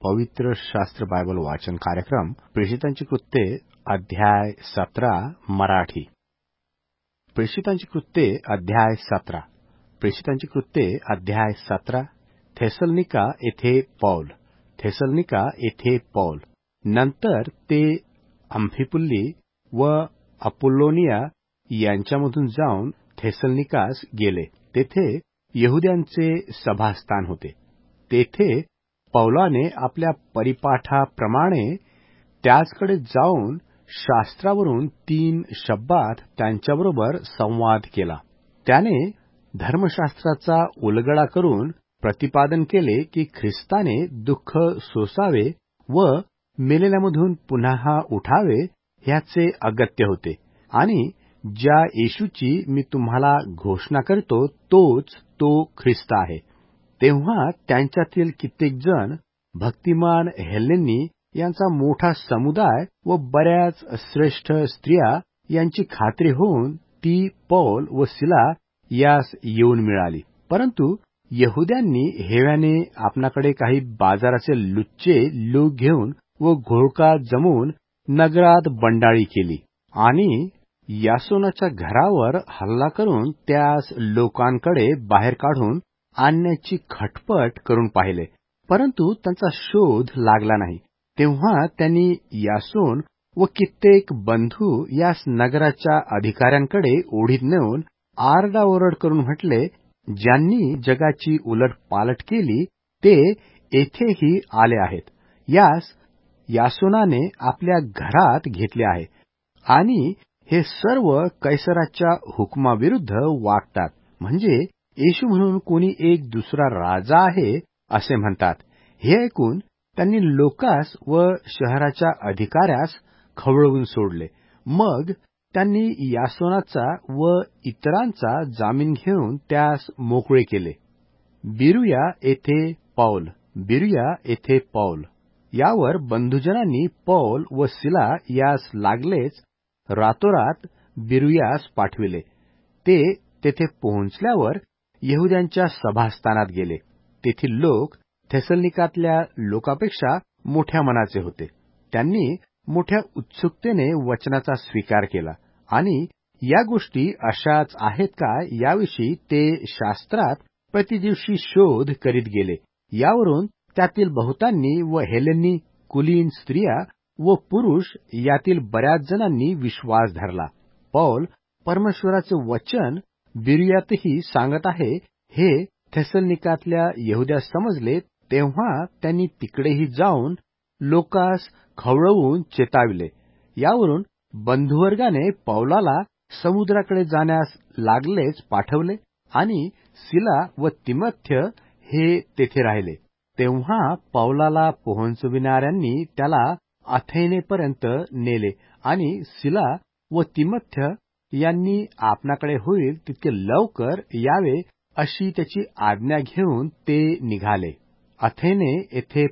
पवित्र शास्त्र बायबल वाचन कार्यक्रम प्रेषितांची कृत्ये अध्याय 17 मराठी. प्रेषितांची कृत्ये अध्याय 17. प्रेषितांची कृत्ये अध्याय 17. थेसलनिका येथे पौल. नंतर ते अम्फिपुल्ली व अपोल्लोनिया यांच्यामधून जाऊन थेसलनिकास गेले. तेथे यहुद्यांचे सभास्थान होते. तेथे पौलाने आपल्या परिपाठाप्रमाणे त्याचकडे जाऊन शास्त्रावरून 3 शब्दात त्यांच्याबरोबर संवाद केला. त्याने धर्मशास्त्राचा उलगडा करून प्रतिपादन केले की ख्रिस्ताने दुःख सोसावे व मेलेल्यामधून पुन्हा उठावे ह्याचे अगत्य होते आणि ज्या येशूची मी तुम्हाला घोषणा करतो तोच तो ख्रिस्त आहे. तेव्हा त्यांच्यातील कित्येक जण भक्तिमान हेलेनी यांचा मोठा समुदाय व बऱ्याच श्रेष्ठ स्त्रिया यांची खात्री होऊन ती पौल व सिला यास येऊन मिळाली. परंतु यहुद्यांनी हेव्याने आपणाकडे काही बाजाराचे लुच्चे लोक घेऊन व घोळका जमवून नगरात बंडाळी केली आणि यासोनाच्या घरावर हल्ला करून त्यास लोकांकडे बाहेर काढून आणण्याची खटपट करून पाहिले. परंतु त्यांचा शोध लागला नाही. तेव्हा त्यांनी यासोन व कित्येक बंधू यास नगराच्या अधिकाऱ्यांकडे ओढीत नेऊन आरडाओरड करून म्हटले, ज्यांनी जगाची उलटपालट केली ते येथेही आले आहेत. यास यासोनाने आपल्या घरात घेतले आहे आणि हे सर्व कैसराच्या हुकुमाविरुद्ध वागतात. म्हणजे येशू म्हणून कोणी एक दुसरा राजा आहे असे म्हणतात. हे ऐकून त्यांनी लोकास व शहराच्या अधिकाऱ्यास खवळवून सोडले. मग त्यांनी यासोनाचा व इतरांचा जामीन घेऊन त्यास मोकळे केले. बिरुया येथे पौल. यावर बंधुजनांनी पौल व सिला यास लागलेच रातोरात बिरुयास पाठविले. ते तेथे पोहोचल्यावर यहुद्यांच्या सभास्थानात गेले. तेथील लोक थेसलनिकातल्या लोकांपेक्षा मोठ्या मनाचे होते. त्यांनी मोठ्या उत्सुकतेने वचनाचा स्वीकार केला आणि या गोष्टी अशाच आहेत का याविषयी ते शास्त्रात प्रतिदिवशी शोध करीत गेले. यावरून त्यातील बहुतांनी व हेलेनी कुलीन स्त्रिया व पुरुष यातील बऱ्याच जणांनी विश्वास धरला. पौल परमेश्वराचे वचन बिरुयातही सांगत आहे हे थेसलनिकातल्या यहुद्या समजले. तेव्हा त्यांनी तिकडेही जाऊन लोकास खवळवून चेताविले. यावरून बंधुवर्गाने पौलाला समुद्राकडे जाण्यास लागलेच पाठवले आणि सिला व तिमोथेय हे तेथे राहिले. तेव्हा पौलाला पोहोचविणाऱ्यांनी त्याला अथेनेपर्यंत नेले आणि सिला व तिमोथेय यांनी आपणाकडे होईल तितके लवकर यावे अशी त्याची आज्ञा घेऊन ते निघाले. अथेने येथे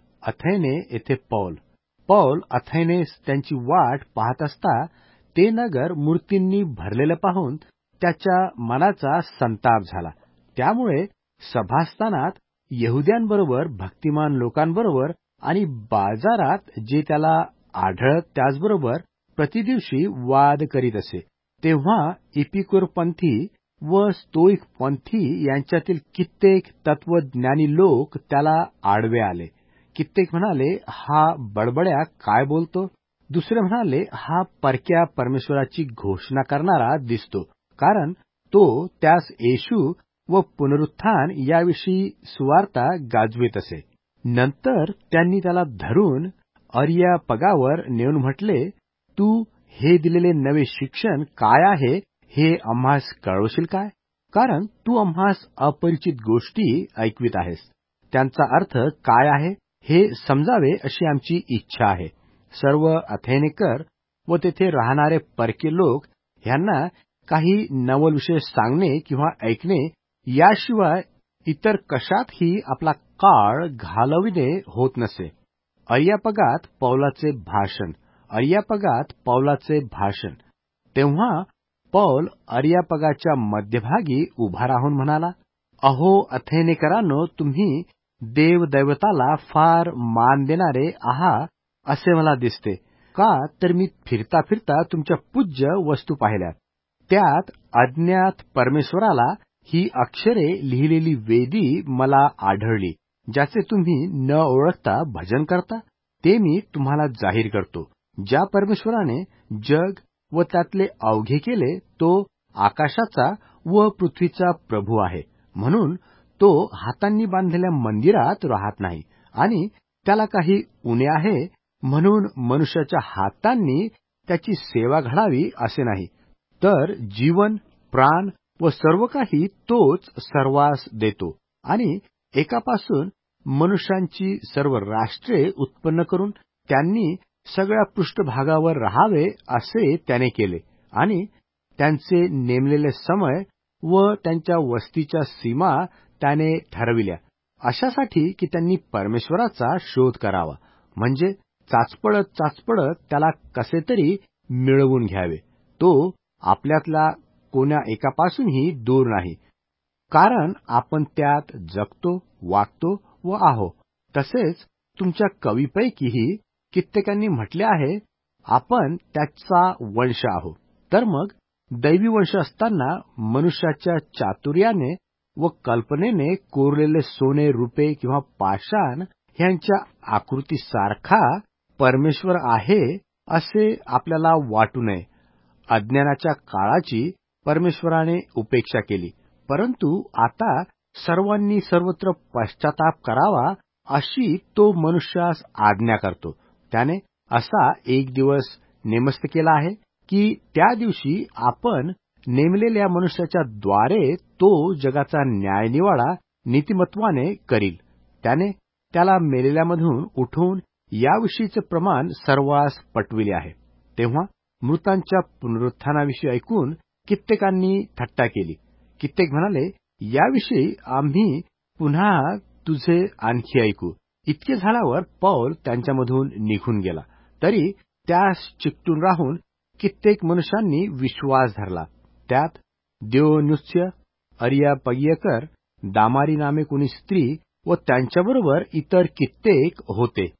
पौल. पौल अथेनेस त्यांची वाट पाहत असता ते नगर मूर्तींनी भरलेले पाहून त्याच्या मनाचा संताप झाला. त्यामुळे सभास्थानात यहुद्यांबरोबर भक्तिमान लोकांबरोबर आणि बाजारात जे त्याला आढळत त्याचबरोबर प्रतिदिवशी वाद करीत असे. तेव्हा इपिकुरपंथी व स्तोईक पंथी यांच्यातील कित्येक तत्वज्ञानी लोक त्याला आडवे आले. कित्येक म्हणाले, हा बडबड्या काय बोलतो. दुसरे म्हणाले, हा परक्या परमेश्वराची घोषणा करणारा दिसतो, कारण तो त्यास येशू व पुनरुत्थान याविषयी सुवार्ता गाजवीत असे. नंतर त्यांनी त्याला धरून अरियापगावर नेऊन म्हटले, तू हे दिलेले नवे शिक्षण काय आहे हे आम्हास कळवशील काय? कारण तू आम्हास अपरिचित गोष्टी ऐकवीत आहेस. त्यांचा अर्थ काय आहे हे समजावे अशी आमची इच्छा आहे. सर्व अथेनेकर व तेथे राहणारे परके लोक ह्यांना काही नवल विशेष सांगणे किंवा ऐकणे याशिवाय इतर कशातही आपला काळ घालविणे होत नसे. अरियापगात पौलाचे भाषण. तेव्हा पौल अरियापगाच्या मध्यभागी उभा राहून म्हणाला, अहो अथेनेकरांनो, तुम्ही देवदैवताला फार मान देणारे आहात असे मला दिसते. का तर मी फिरता फिरता तुमच्या पूज्य वस्तू पाहिल्यात. त्यात अज्ञात परमेश्वराला ही अक्षरे लिहिलेली वेदी मला आढळली, ज्याचे तुम्ही न ओळखता भजन करता. ते मी तुम्हाला जाहीर करतो. ज्या परमेश्वराने जग व त्यातले अवघे केले, तो आकाशाचा व पृथ्वीचा प्रभू आहे. म्हणून तो हातांनी बांधलेल्या मंदिरात राहत नाही आणि त्याला काही उणे आहे म्हणून मनुष्याच्या हातांनी त्याची सेवा घडावी असे नाही. तर जीवन, प्राण व सर्व काही तोच सर्वांस देतो आणि एकापासून मनुष्यांची सर्व राष्ट्रे उत्पन्न करून त्यांनी सगळ्या पृष्ठभागावर राहावे असे त्याने केले आणि त्यांचे नेमलेले समय व त्यांच्या वस्तीच्या सीमा त्याने ठरविल्या, अशासाठी की त्यांनी परमेश्वराचा शोध करावा, म्हणजे चाचपडत त्याला कसे तरी मिळवून घ्यावे. तो आपल्यातला कोण्या एकापासूनही दूर नाही, कारण आपण त्यात जगतो, वागतो व आहो. तसेच तुमच्या कवीपैकीही कित्येकांनी म्हटले आहे, आपण त्याचा वंश आहो. तर मग दैवी वंश असताना मनुष्याच्या चातुर्याने व कल्पनेने कोरलेले सोने, रुपे किंवा पाषाण ह्यांच्या आकृतीसारखा परमेश्वर आहे असे आपल्याला वाटू नये. अज्ञानाच्या काळाची परमेश्वराने उपेक्षा केली, परंतु आता सर्वांनी सर्वत्र पश्चाताप करावा अशी तो मनुष्यास आज्ञा करतो. त्याने असा एक दिवस नेमस्त केला आहे की त्या दिवशी आपण नेमलेल्या मनुष्याच्या द्वारे तो जगाचा न्यायनिवाडा नीतिमत्वाने करील. त्याने त्याला मेलेल्यामधून उठवून याविषयीचे प्रमाण सर्वांस पटविले आहे. तेव्हा मृतांच्या पुनरुत्थानाविषयी ऐकून कित्येकांनी थट्टा केली. कित्येक म्हणाले, याविषयी आम्ही पुन्हा तुझे आणखी ऐकू. इतके झाल्यावर पौल त्यांच्यामधून निघून गेला. तरी त्यास चिकटून राहून कित्येक मनुष्यांनी विश्वास धरला. त्यात दियोनुस्य, अरियापगियकर, दामारी नामे कोणी स्त्री व त्यांच्याबरोबर इतर कित्येक होते.